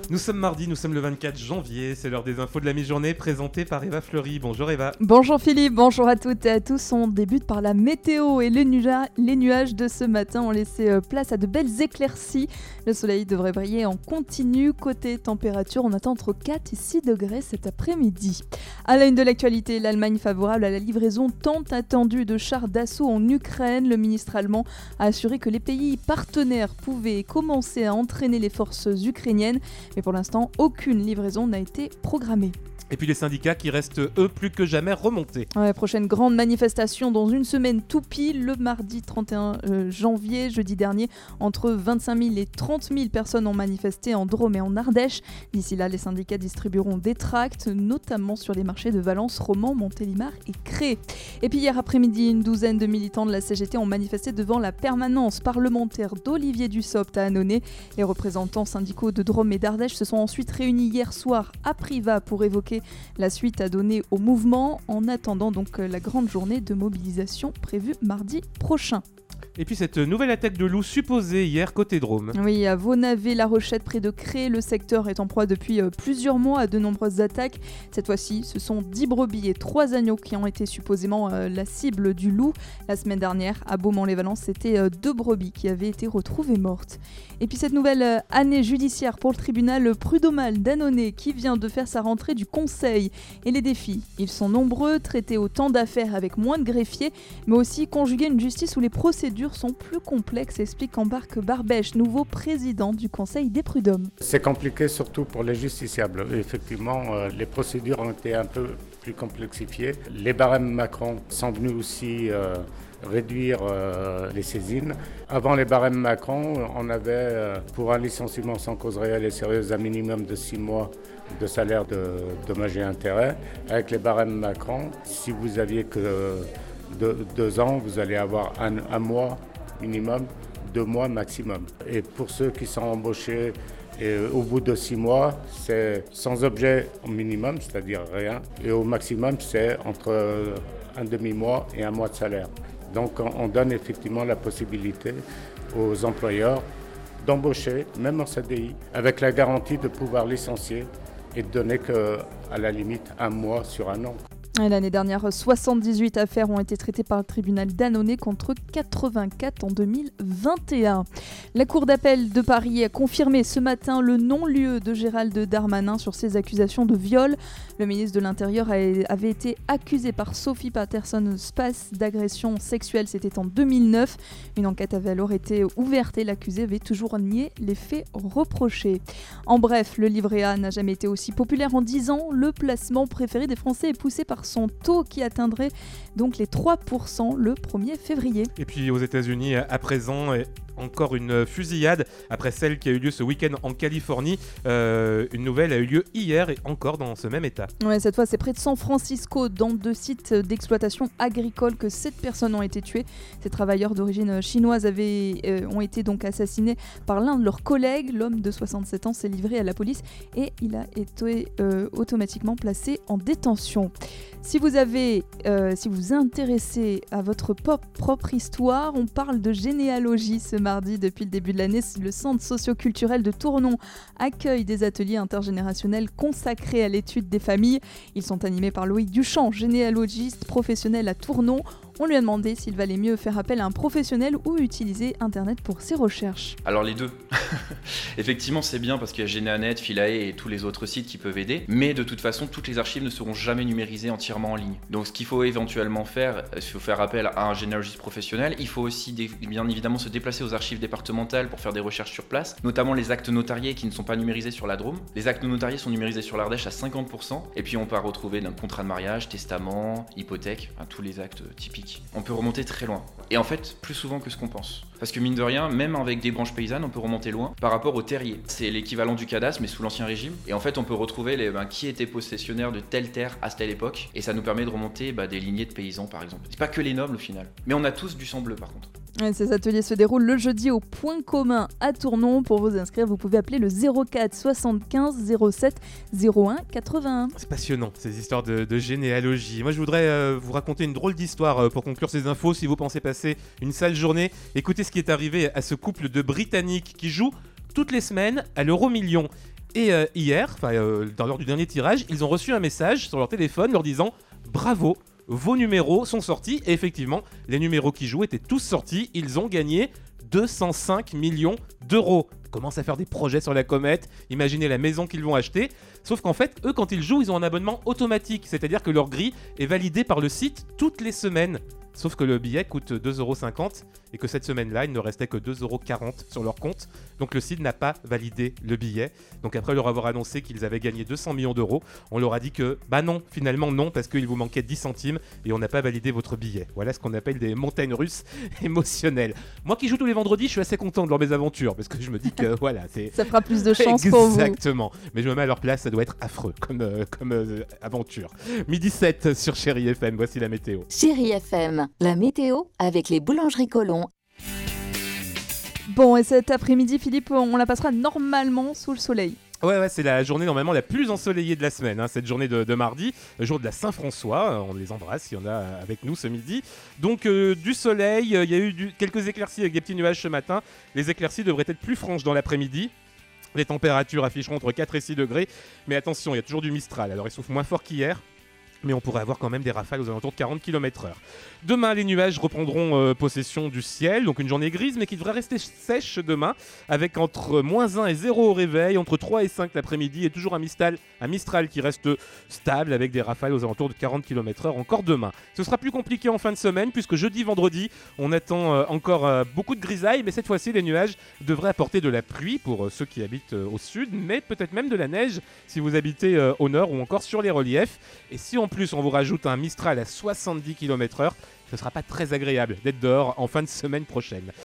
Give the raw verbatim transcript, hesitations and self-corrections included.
Nous sommes mardi, nous sommes le vingt-quatre janvier, c'est l'heure des infos de la mi-journée présentée par Eva Fleury. Bonjour Eva. Bonjour Philippe, bonjour à toutes et à tous. On débute par la météo et les, nuages, les nuages de ce matin ont laissé place à de belles éclaircies. Le soleil devrait briller en continu. Côté température, on attend entre quatre et six degrés cet après-midi. À la une de l'actualité, l'Allemagne favorable à la livraison tant attendue de chars d'assaut en Ukraine. Le ministre allemand a assuré que les pays partenaires pouvaient commencer à entraîner les forces ukrainiennes. Mais pour l'instant, aucune livraison n'a été programmée. Et puis les syndicats qui restent, eux, plus que jamais remontés. Ouais, prochaine grande manifestation dans une semaine tout pile, le mardi trente et un janvier, jeudi dernier. Entre vingt-cinq mille et trente mille personnes ont manifesté en Drôme et en Ardèche. D'ici là, les syndicats distribueront des tracts, notamment sur les marchés de Valence, Romans, Montélimar et Cré. Et puis hier après-midi, une douzaine de militants de la C G T ont manifesté devant la permanence parlementaire d'Olivier Dussopt à Annonay. Les représentants syndicaux de Drôme et d'Ardèche se sont ensuite réunis hier soir à Privas pour évoquer la suite à donner au mouvement, en attendant donc la grande journée de mobilisation prévue mardi prochain. Et puis cette nouvelle attaque de loup supposée hier côté Drôme. Oui, à Vaunavé, La Rochette, près de Cré, le secteur est en proie depuis plusieurs mois à de nombreuses attaques. Cette fois-ci, ce sont dix brebis et trois agneaux qui ont été supposément la cible du loup. La semaine dernière, à Beaumont-les-Valences, c'était deux brebis qui avaient été retrouvées mortes. Et puis cette nouvelle année judiciaire pour le tribunal prud'homal d'Annonay qui vient de faire sa rentrée du Conseil. Et les défis, ils sont nombreux, traiter autant d'affaires avec moins de greffiers, mais aussi conjuguer une justice où les procédures sont plus complexes, explique Embarque Barbèche, nouveau président du Conseil des prud'hommes. C'est compliqué surtout pour les justiciables. Effectivement, euh, les procédures ont été un peu plus complexifiées. Les barèmes Macron sont venus aussi euh, réduire euh, les saisines. Avant les barèmes Macron, on avait euh, pour un licenciement sans cause réelle et sérieuse un minimum de six mois de salaire de dommages et intérêts. Avec les barèmes Macron, si vous aviez que de, deux ans, vous allez avoir un, un mois minimum, deux mois maximum. Et pour ceux qui sont embauchés et au bout de six mois, c'est sans objet au minimum, c'est-à-dire rien. Et au maximum, c'est entre un demi-mois et un mois de salaire. Donc on donne effectivement la possibilité aux employeurs d'embaucher, même en C D I, avec la garantie de pouvoir licencier et de donner qu'à la limite un mois sur un an. Et l'année dernière, soixante-dix-huit affaires ont été traitées par le tribunal d'Annonay contre quatre-vingt-quatre en deux mille vingt et un. La Cour d'appel de Paris a confirmé ce matin le non-lieu de Gérald Darmanin sur ses accusations de viol. Le ministre de l'Intérieur avait été accusé par Sophie Patterson-Spass d'agression sexuelle, c'était en deux mille neuf. Une enquête avait alors été ouverte et l'accusé avait toujours nié les faits reprochés. En bref, le livret A n'a jamais été aussi populaire en dix ans. Le placement préféré des Français est poussé par son taux qui atteindrait donc les trois pour cent le premier février. Et puis aux États-Unis, à présent, encore une fusillade après celle qui a eu lieu ce week-end en Californie. Euh, une nouvelle a eu lieu hier et encore dans ce même état. Ouais, cette fois, c'est près de San Francisco, dans deux sites d'exploitation agricole, que sept personnes ont été tuées. Ces travailleurs d'origine chinoise avaient, euh, ont été donc assassinés par l'un de leurs collègues. L'homme de soixante-sept ans s'est livré à la police et il a été euh, automatiquement placé en détention. Si vous avez, euh, si vous vous intéressez à votre pop propre histoire, on parle de généalogie ce mardi. Depuis le début de l'année, le centre socio-culturel de Tournon accueille des ateliers intergénérationnels consacrés à l'étude des familles. Ils sont animés par Loïc Duchamp, généalogiste professionnel à Tournon. On lui a demandé s'il valait mieux faire appel à un professionnel ou utiliser Internet pour ses recherches. Alors les deux. Effectivement, c'est bien parce qu'il y a Généanet, Philae et tous les autres sites qui peuvent aider. Mais de toute façon, toutes les archives ne seront jamais numérisées entièrement en ligne. Donc ce qu'il faut éventuellement faire, il faut faire appel à un généalogiste professionnel. Il faut aussi dé- bien évidemment se déplacer aux archives départementales pour faire des recherches sur place, notamment les actes notariés qui ne sont pas numérisés sur la Drôme. Les actes notariés sont numérisés sur l'Ardèche à cinquante pour cent. Et puis on peut retrouver un contrat de mariage, testament, hypothèque, enfin, tous les actes typiques. On peut remonter très loin. Et en fait, plus souvent que ce qu'on pense. Parce que mine de rien, même avec des branches paysannes, on peut remonter loin par rapport au terrier. C'est l'équivalent du cadastre, mais sous l'Ancien Régime. Et en fait, on peut retrouver les, ben, qui était possessionnaire de telle terre à telle époque. Et ça nous permet de remonter ben, des lignées de paysans, par exemple. C'est pas que les nobles, au final. Mais on a tous du sang bleu, par contre. Ouais, ces ateliers se déroulent le jeudi au Point commun à Tournon. Pour vous inscrire, vous pouvez appeler le zéro quatre soixante-quinze zéro sept zéro un quatre-vingt-un. C'est passionnant, ces histoires de, de généalogie. Moi, je voudrais euh, vous raconter une drôle d'histoire euh, pour conclure ces infos. Si vous pensez passer une sale journée, écoutez ce qui est arrivé à ce couple de Britanniques qui jouent toutes les semaines à l'euro million. Et euh, hier, euh, dans lors du dernier tirage, ils ont reçu un message sur leur téléphone leur disant « Bravo, vos numéros sont sortis ». Et effectivement, les numéros qui jouent étaient tous sortis. Ils ont gagné deux cent cinq millions d'euros. Ils commencent à faire des projets sur la comète, imaginez la maison qu'ils vont acheter. Sauf qu'en fait, eux, quand ils jouent, ils ont un abonnement automatique. C'est-à-dire que leur grille est validée par le site toutes les semaines. Sauf que le billet coûte deux euros cinquante et que cette semaine-là, il ne restait que deux euros quarante sur leur compte. Donc le site n'a pas validé le billet. Donc après leur avoir annoncé qu'ils avaient gagné deux cents millions d'euros, on leur a dit que bah non, finalement non, parce qu'il vous manquait dix centimes et on n'a pas validé votre billet. Voilà ce qu'on appelle des montagnes russes émotionnelles. Moi qui joue tous les vendredis, je suis assez content de leur mésaventures parce que je me dis que voilà, c'est... Ça fera plus de chance pour vous. Exactement. Mais je me mets à leur place, ça doit être affreux comme, euh, comme euh, aventure. midi sept sur Chérie F M, voici la météo. Chérie F M, la météo avec les boulangeries Colomb. Bon, et cet après-midi, Philippe, on la passera normalement sous le soleil. Ouais, ouais, c'est la journée normalement la plus ensoleillée de la semaine, hein, cette journée de, de mardi, le jour de la Saint-François. On les embrasse, il y en a avec nous ce midi. Donc euh, du soleil, il y a eu du, quelques éclaircies avec des petits nuages ce matin. Les éclaircies devraient être plus franches dans l'après-midi. Les températures afficheront entre quatre et six degrés. Mais attention, il y a toujours du Mistral, alors il souffle moins fort qu'hier. Mais on pourrait avoir quand même des rafales aux alentours de quarante kilomètres heure. Demain, les nuages reprendront euh, possession du ciel, donc une journée grise, mais qui devrait rester sèche demain, avec entre moins un et zéro au réveil, entre trois et cinq l'après-midi, et toujours un Mistral, un Mistral qui reste stable, avec des rafales aux alentours de quarante kilomètres heure encore demain. Ce sera plus compliqué en fin de semaine, puisque jeudi, vendredi, on attend euh, encore euh, beaucoup de grisailles, mais cette fois-ci, les nuages devraient apporter de la pluie pour euh, ceux qui habitent euh, au sud, mais peut-être même de la neige si vous habitez euh, au nord ou encore sur les reliefs. Et si on En plus, on vous rajoute un Mistral à soixante-dix kilomètres heure, ce ne sera pas très agréable d'être dehors en fin de semaine prochaine.